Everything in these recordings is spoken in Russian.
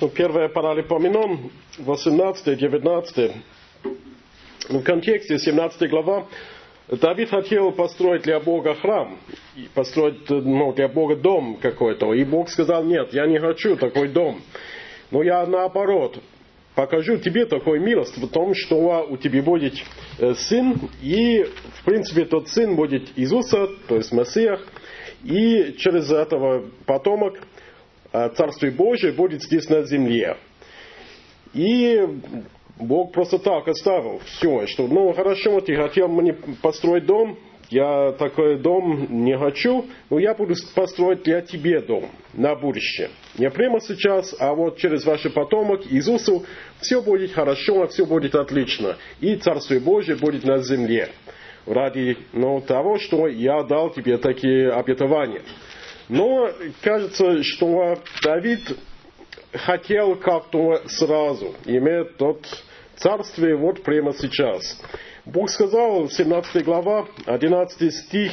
1 Паралипоменон, 18-19. В контексте 17 глава Давид хотел построить для Бога храм, построить для Бога дом какой-то. И Бог сказал: нет, я не хочу такой дом. Но я наоборот покажу тебе такую милость в том, что у тебя будет сын, и в принципе тот сын будет Иисуса, то есть Мессиях, и через этого потомок Царствие Божие будет здесь на земле. И Бог просто так оставил все, что, хорошо, ты хотел мне построить дом, я такой дом не хочу, но я буду построить для тебя дом на будущее. Не прямо сейчас, а вот через ваш потомок Иисусу все будет хорошо, все будет отлично. И Царствие Божие будет на земле. Ради того, что я дал тебе такие обетования. Но кажется, что Давид хотел как-то сразу иметь тот царствие вот прямо сейчас. Бог сказал, 17 глава, 11 стих: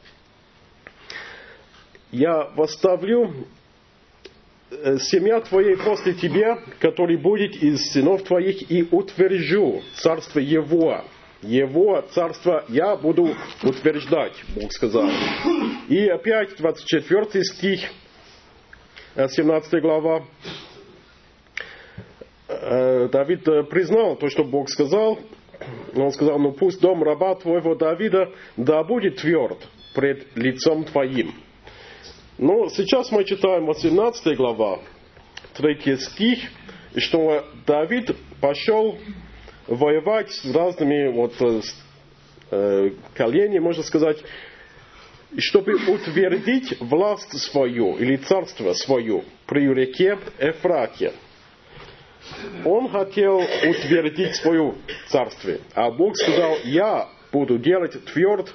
«Я восставлю семья твоей после тебя, который будет из сынов твоих, и утвержу царство его». Его царство я буду утверждать, Бог сказал. И опять 24 стих, 17 глава. Давид признал то, что Бог сказал. Он сказал: пусть дом раба твоего Давида да будет тверд пред лицом твоим. Но сейчас мы читаем 18 глава, 3 стих, что Давид пошел воевать с разными коленями, можно сказать, чтобы утвердить власть свою или царство свое при реке Эфрате. Он хотел утвердить свое царствие, а Бог сказал: я буду делать тверд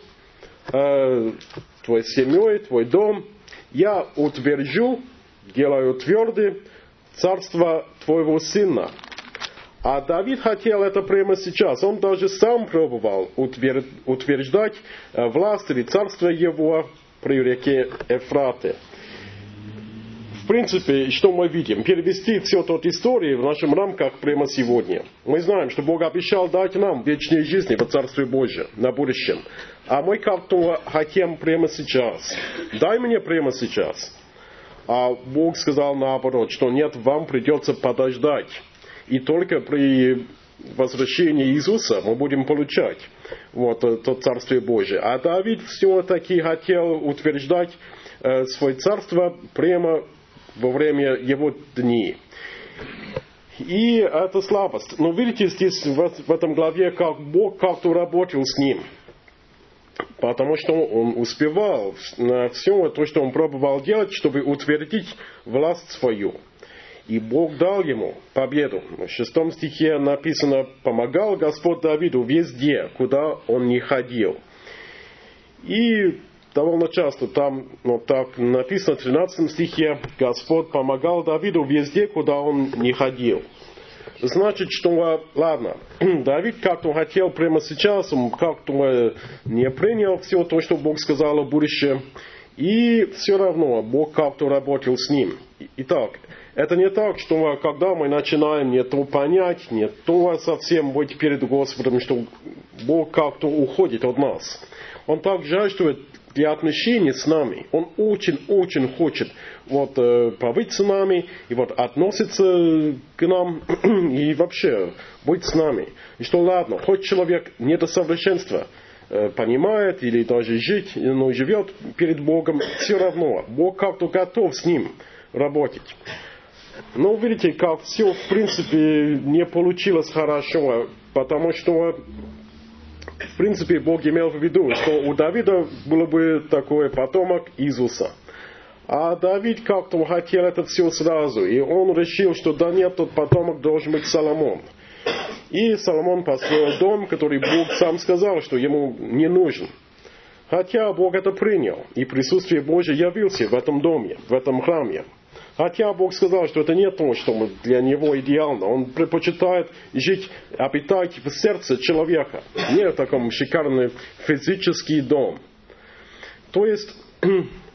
твоей семьей, твой дом, я утвержу, делаю твердым царство твоего сына. А Давид хотел это прямо сейчас. Он даже сам пробовал утверждать власть или царство его при реке Эфрате. В принципе, что мы видим? Перевести всю эту историю в наших рамках прямо сегодня. Мы знаем, что Бог обещал дать нам вечную жизнь в Царстве Божьем на будущем. А мы как-то хотим прямо сейчас. Дай мне прямо сейчас. А Бог сказал наоборот, что нет, вам придется подождать. И только при возвращении Иисуса мы будем получать то Царствие Божие. А Давид все-таки хотел утверждать свое царство прямо во время его дней. И это слабость. Но видите здесь, в этом главе, как Бог как-то работал с ним. Потому что он успевал на все то, что он пробовал делать, чтобы утвердить власть свою. И Бог дал ему победу. В 6 стихе написано: «Помогал Господь Давиду везде, куда он не ходил». И довольно часто там так написано в 13 стихе: «Господь помогал Давиду везде, куда он не ходил». Значит, что, ладно, Давид как-то хотел прямо сейчас, он как-то не принял все то, что Бог сказал о будущем. И все равно Бог как-то работал с ним. Итак, это не так, что когда мы начинаем не то понять, не то совсем быть перед Господом, что Бог как-то уходит от нас. Он так жаждет для отношений с нами. Он очень хочет побыть с нами и относиться к нам и вообще быть с нами. И что ладно, хоть человек не до совершенства понимает или даже живет перед Богом, все равно Бог как-то готов с ним работать. Но видите, как все в принципе не получилось хорошо, потому что в принципе Бог имел в виду, что у Давида было бы такой потомок Иисуса. А Давид как-то хотел это все сразу, и он решил, что да нет, тот потомок должен быть Соломон. И Соломон построил дом, который Бог сам сказал, что ему не нужен. Хотя Бог это принял, и присутствие Божие явился в этом доме, в этом храме. Хотя Бог сказал, что это не то, что для него идеально. Он предпочитает жить, обитать в сердце человека, не в таком шикарном физический дом. То есть,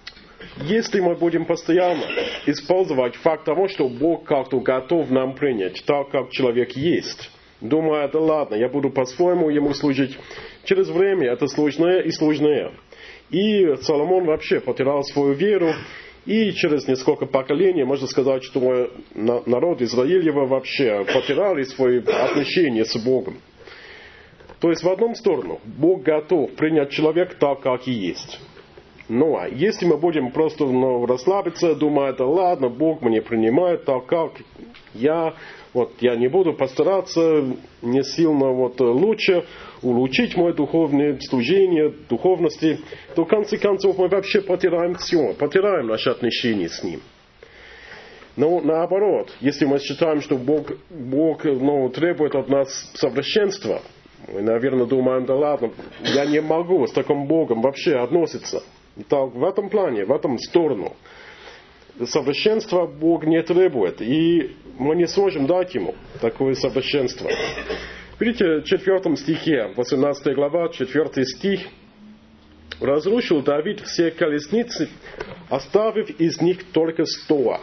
если мы будем постоянно использовать факт того, что Бог как-то готов нам принять, так как человек есть, думая, да ладно, я буду по-своему Ему служить, через время это сложнее и сложнее. И Соломон вообще потерял свою веру, и через несколько поколений можно сказать, что народ Израилева вообще потеряли свои отношения с Богом. То есть в одну сторону Бог готов принять человека так, как и есть. Но если мы будем просто расслабиться, думая, да ладно, Бог меня принимает так, как я не буду постараться не сильно лучше улучшить мое духовное служение, духовности, то в конце концов мы вообще потеряем все, потеряем наши отношения с Ним. Но наоборот, если мы считаем, что Бог требует от нас совершенства, мы, наверное, думаем, да ладно, я не могу с таким Богом вообще относиться. Итак, в этом плане, в этом сторону, совершенства Бог не требует, и мы не сможем дать Ему такое совершенство. Видите, в 4 стихе, 18 глава, 4 стих, «Разрушил Давид все колесницы, оставив из них только 100».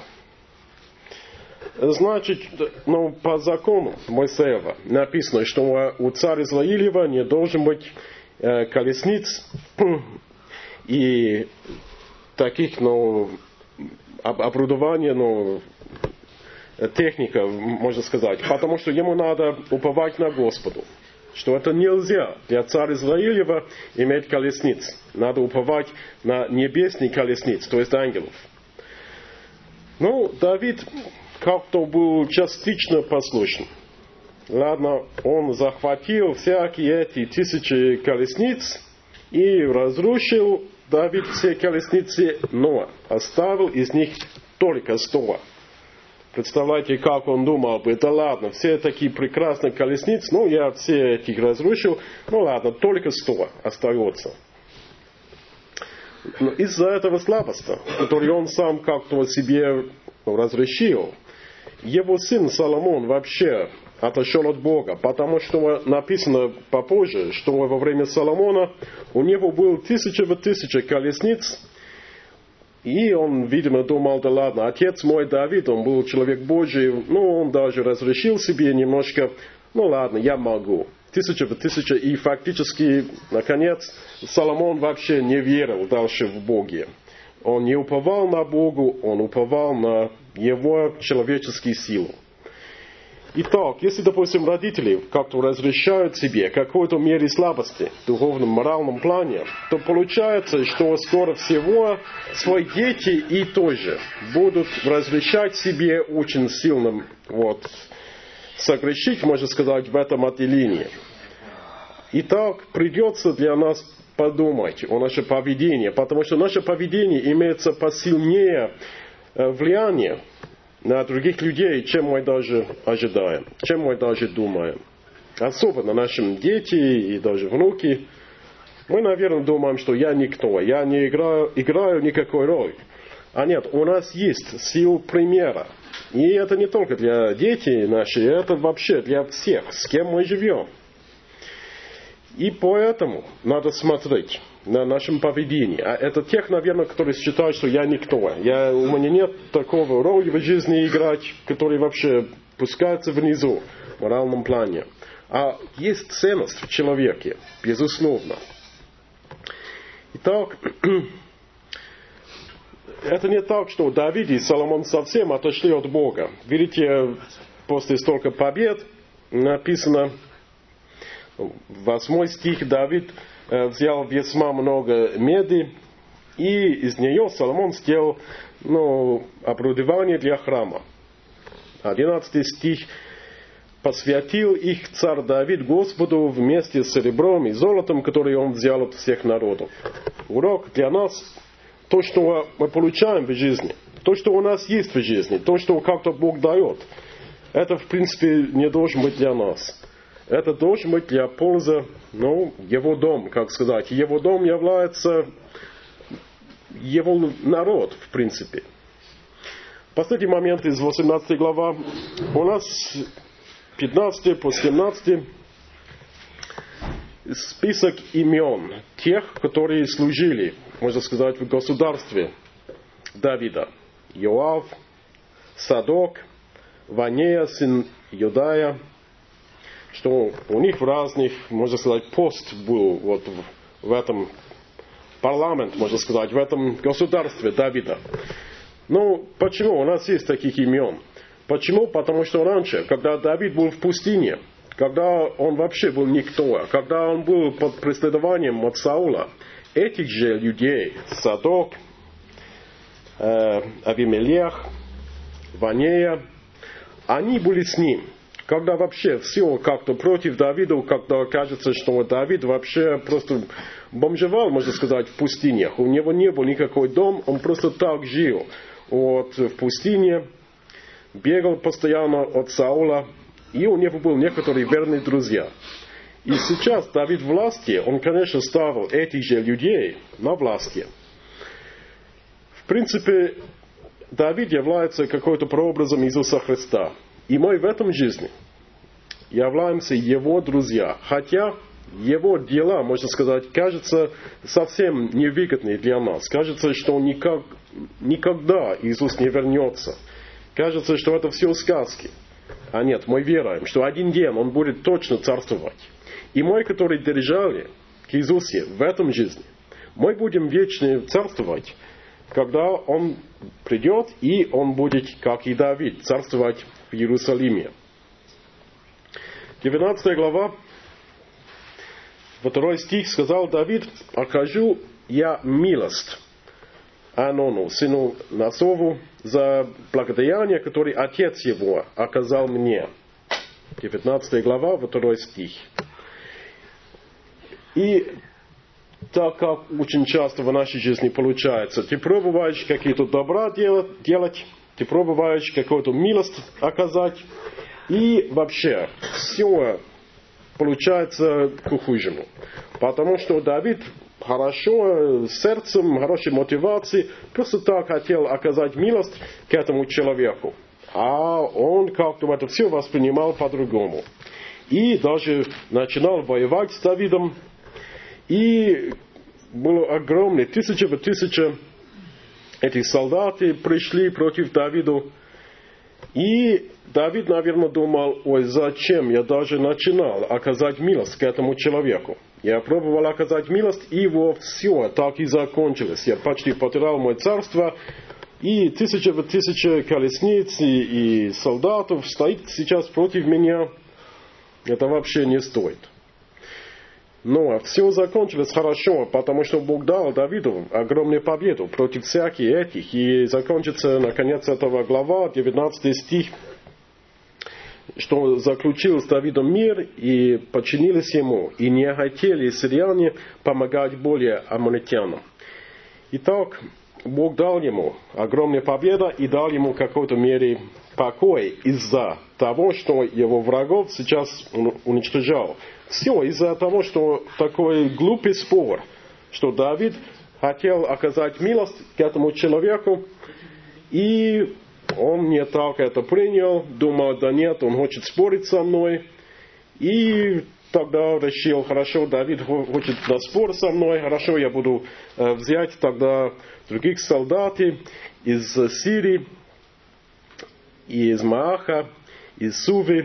Значит, по закону Моисеева написано, что у царя Израилева не должен быть колесниц и таких, оборудования, техника, можно сказать, потому что ему надо уповать на Господу, что это нельзя для царя Израилева иметь колесниц, надо уповать на небесный колесниц, то есть ангелов. Давид как-то был частично послушен. Ладно, он захватил всякие эти 1000 колесниц и разрушил Давид все колесницы, но оставил из них только 100. Представляете, как он думал, да ладно, все такие прекрасные колесницы, я все этих разрушил, ладно, только 100 остается. Но из-за этого слабости, которую он сам как-то себе разрешил, его сын Соломон вообще отошел от Бога, потому что написано попозже, что во время Соломона у него было 1000 колесниц, и он, видимо, думал, да ладно, отец мой Давид, он был человек Божий, он даже разрешил себе немножко, ладно, я могу. 1000, и фактически, наконец, Соломон вообще не верил дальше в Боге. Он не уповал на Богу, он уповал на его человеческие силы. Итак, если, допустим, родители как-то разрешают себе какой-то мере слабости в духовном, моральном плане, то получается, что скоро всего свои дети и тоже будут разрешать себе очень сильно согрешить, можно сказать, в этом отделении. Итак, придется для нас подумать о нашем поведении, потому что наше поведение имеет посильнее влияние на других людей, чем мы даже ожидаем, чем мы даже думаем. Особенно нашим дети и даже внуки. Мы, наверное, думаем, что я никто, я не играю никакой роли. А нет, у нас есть сила примера. И это не только для детей наших, это вообще для всех, с кем мы живем. И поэтому надо смотреть на нашем поведении. А это тех, наверное, которые считают, что я никто. У меня нет такого роли в жизни играть, который вообще пускается внизу, в моральном плане. А есть ценность в человеке, безусловно. Итак, это не так, что Давид и Соломон совсем отошли от Бога. Видите, после столько побед написано, 8 стих, Давид взял весьма много меди, и из нее Соломон сделал оборудование для храма. 11 стих, посвятил их царь Давид Господу вместе с серебром и золотом, которые он взял от всех народов. Урок для нас, то, что мы получаем в жизни, то, что у нас есть в жизни, то, что как-то Бог дает, это, в принципе, не должен быть для нас. Это должен быть для пользы, его дом, как сказать. Его дом является его народ, в принципе. Последний момент из 18 глава. У нас 15 по 17 список имен тех, которые служили, можно сказать, в государстве Давида. Йоав, Садок, Ванея, сын Юдая, что у них в разных, можно сказать, пост был вот в этом парламент, можно сказать, в этом государстве Давида. Ну, почему? У нас есть таких имен. Почему? Потому что раньше, когда Давид был в пустыне, когда он вообще был никто, когда он был под преследованием от Саула, этих же людей, Садок, Авимелех, Ванея, они были с ним. Когда вообще все как-то против Давида, когда кажется, что Давид вообще просто бомжевал, можно сказать, в пустынях. У него не был никакой дом, он просто так жил вот, в пустыне, бегал постоянно от Саула, и у него были некоторые верные друзья. И сейчас Давид в власти, он, конечно, ставил этих же людей на власти. В принципе, Давид является какой-то прообразом Иисуса Христа. И мы в этом жизни являемся его друзья. Хотя его дела, можно сказать, кажутся совсем невыгодны для нас. Кажется, что никогда Иисус не вернется. Кажется, что это все сказки. А нет, мы веруем, что один день Он будет точно царствовать. И мы, которые держали к Иисусу в этом жизни, мы будем вечно царствовать, когда Он придет, и Он будет, как и Давид, царствовать в Иерусалиме. 19 глава, 2 стих, сказал Давид: «Окажу я милость Анону, сыну Насову, за благодарение, которое отец его оказал мне». 19 глава, 2 стих. И так как очень часто в нашей жизни получается, ты пробуешь какие-то добра делать, ты пробуешь какую-то милость оказать, и вообще все получается к худшему. Потому что Давид хорошо, сердцем, хорошей мотивацией, просто так хотел оказать милость к этому человеку. А он как-то это все воспринимал по-другому. И даже начинал воевать с Давидом. И было огромное, тысячи этих солдат пришли против Давида. И Давид, наверное, думал: ой, зачем я даже начинал оказать милость к этому человеку. Я пробовал оказать милость, и вот все так и закончилось. Я почти потерял мое царство, и тысячи колесниц и солдатов стоит сейчас против меня. Это вообще не стоит. Но все закончилось хорошо, потому что Бог дал Давиду огромную победу против всяких этих. И закончится, наконец, этого глава, 19 стих, что заключил с Давидом мир, и подчинились ему, и не хотели сирияне помогать более аммонитянам. Итак, Бог дал ему огромную победу и дал ему в какой-то мере покой из-за того, что его врагов сейчас уничтожал. Все из-за того, что такой глупый спор, что Давид хотел оказать милость к этому человеку, и он не так это принял, думал: да нет, он хочет спорить со мной. И тогда решил: хорошо, Давид хочет на спор со мной, хорошо, я буду взять тогда других солдат из Сирии, из Мааха, из Сувы,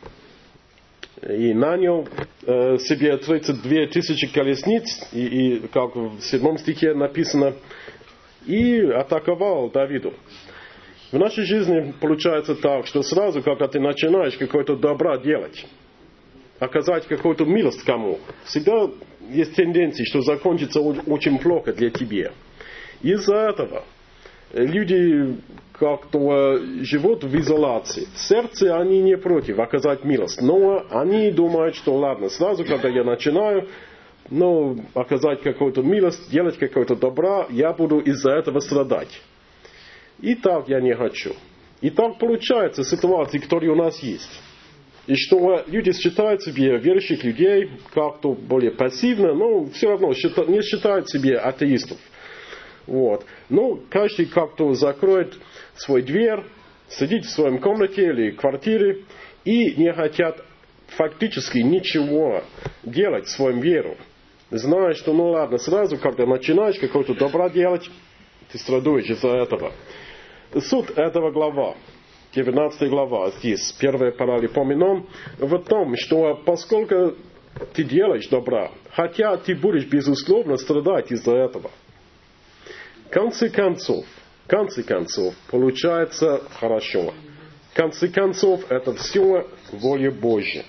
и нанял себе 32 тысячи колесниц, и как в 7 стихе написано, и атаковал Давиду. В нашей жизни получается так, что сразу, когда ты начинаешь какое-то добро делать, оказать какую-то милость кому, всегда есть тенденция, что закончится очень плохо для тебя. Из-за этого люди как-то живут в изоляции. В сердце они не против оказать милость, но они думают, что ладно, сразу, когда я начинаю оказать какую-то милость, делать какое-то добро, я буду из-за этого страдать. И так я не хочу. И так получается ситуации, которые у нас есть. И что люди считают себе верующих людей как-то более пассивно, но все равно не считают себе атеистов. Вот. Каждый как-то закроет свой дверь, сидит в своем комнате или квартире и не хотят фактически ничего делать в своем веру. Зная, что ладно, сразу, когда начинаешь какое-то добро делать, ты страдаешь из-за этого. Суть этого глава, 19 глава, здесь, первая паралипоменон, в том, что поскольку ты делаешь добра, хотя ты будешь, безусловно, страдать из-за этого. В конце концов, получается хорошо. В конце концов, это все воля Божья.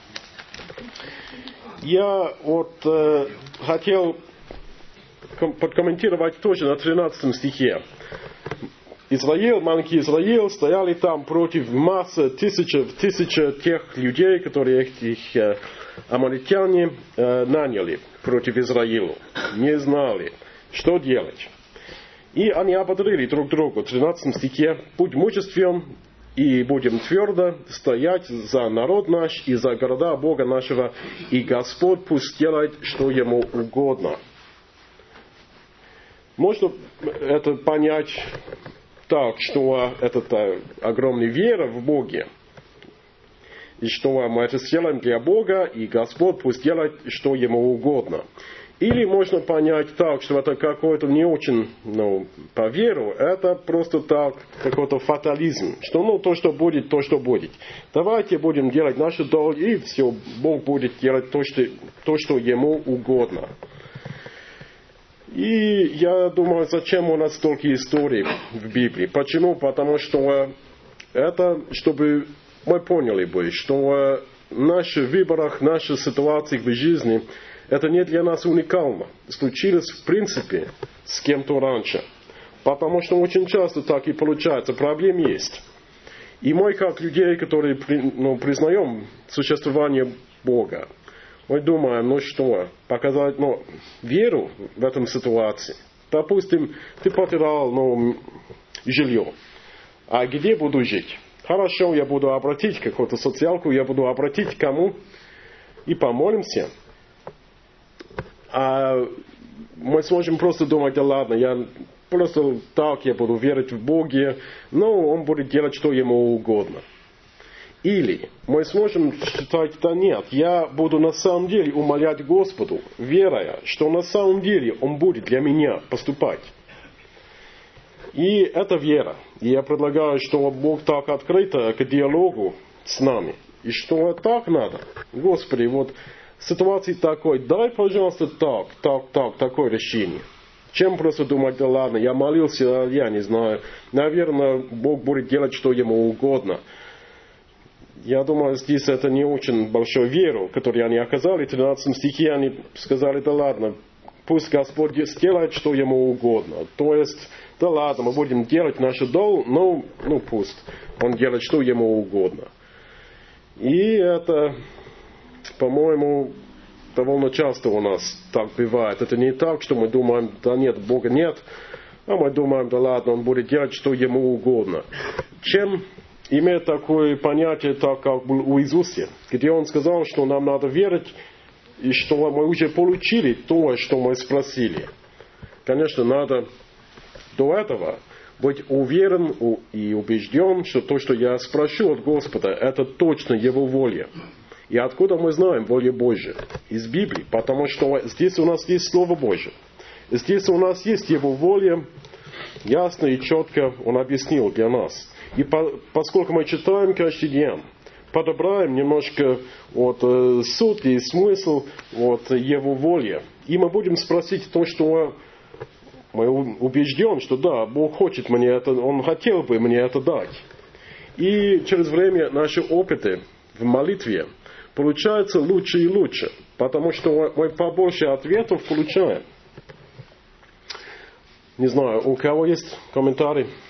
Я хотел подкомментировать тоже на 13 стихе. Маленький Израиль стояли там против массы, тысячи тех людей, которые их амаликяне наняли против Израиля. Не знали, что делать. И они ободрили друг друга. В 13 стихе: «Будь мужествен, и будем твердо стоять за народ наш и за города Бога нашего, и Господь пусть делает, что Ему угодно». Можно это понять так, что это огромная вера в Боге, и что мы это сделаем для Бога, и Господь пусть делает, что Ему угодно. Или можно понять так, что это какой-то не очень, по веру, это просто так, какой-то фатализм, что то, что будет, то, что будет. Давайте будем делать наши долги, и все, Бог будет делать то, что Ему угодно. И я думаю, зачем у нас столько историй в Библии? Почему? Потому что это, чтобы мы поняли бы, что в наших выборах, в наших ситуациях в жизни, это не для нас уникально. Случилось в принципе с кем-то раньше. Потому что очень часто так и получается. Проблем есть. И мы, как людей, которые признаем существование Бога, мы думаем, показать веру в этом ситуации. Допустим, ты потерял жилье. А где буду жить? Хорошо, я буду обратить какую-то социалку, я буду обратить к кому? И помолимся. А мы сможем просто думать: да ладно, я буду верить в Бога, но Он будет делать, что Ему угодно. Или мы сможем считать: да нет, я буду на самом деле умолять Господу, веря, что на самом деле Он будет для меня поступать. И это вера. И я предлагаю, что Бог так открыто к диалогу с нами. И что так надо. Господи, ситуации такой, дай, пожалуйста, такое решение. Чем просто думать: да ладно, я молился, я не знаю. Наверное, Бог будет делать, что Ему угодно. Я думаю, здесь это не очень большую веру, которую они оказали. В 13 стихе они сказали: да ладно, пусть Господь сделает, что Ему угодно. То есть, да ладно, мы будем делать нашу долг, но пусть Он делает, что Ему угодно. И это, по-моему, довольно часто у нас так бывает. Это не так, что мы думаем: да нет, Бога нет, а мы думаем: да ладно, Он будет делать, что Ему угодно. Чем имеет такое понятие, так как был у Иисуса, где Он сказал, что нам надо верить, и что мы уже получили то, что мы спросили. Конечно, надо до этого быть уверен и убежден, что то, что я спрошу от Господа, это точно Его воля. И откуда мы знаем волю Божью? Из Библии. Потому что здесь у нас есть Слово Божье. Здесь у нас есть Его воля, ясно и четко Он объяснил для нас. И поскольку мы читаем каждый день, подобраем немножко суть и смысл Его воли, и мы будем спросить то, что мы убеждены, что да, Бог хочет мне это, Он хотел бы мне это дать. И через время наши опыты в молитве получаются лучше и лучше, потому что мы побольше ответов получаем. Не знаю, у кого есть комментарии?